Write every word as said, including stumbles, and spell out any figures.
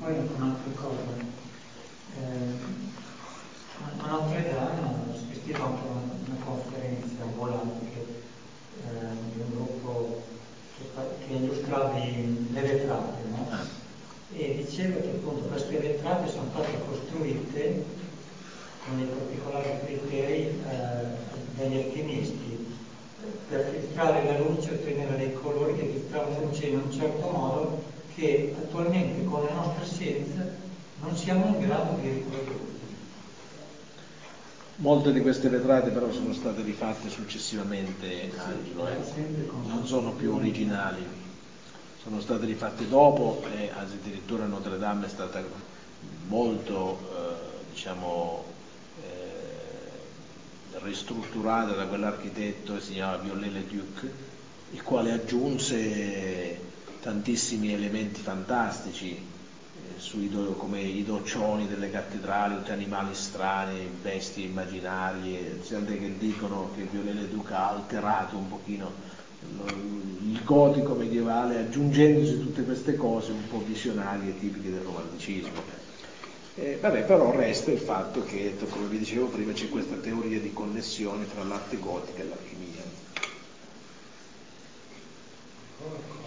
poi anche un'altra cosa, eh, a Notre Dame ho assistito anche a una, una conferenza volante eh, di un gruppo che, che illustrava le vetrate, no? E diceva che appunto queste vetrate sono state costruite con dei particolari criteri eh, dagli alchimisti per filtrare la luce, ottenere dei colori che filtravano la luce in un certo modo che attualmente con la nostra scienza non siamo in grado di riprodurre. Molte di queste vetrate però sono state rifatte successivamente, Angelo, eh? Non sono più originali, sono state rifatte dopo e addirittura Notre Dame è stata molto eh, diciamo eh, ristrutturata da quell'architetto che si chiamava Viollet-le-Duc, il quale aggiunse tantissimi elementi fantastici eh, sui do, come i doccioni delle cattedrali, tutti animali strani, bestie immaginarie, gente che dicono che Viollet-le-Duc ha alterato un pochino il gotico medievale, aggiungendosi tutte queste cose un po' visionarie tipiche del romanticismo. Eh, vabbè, però resta il fatto che, come vi dicevo prima, c'è questa teoria di connessione tra l'arte gotica e l'alchimia.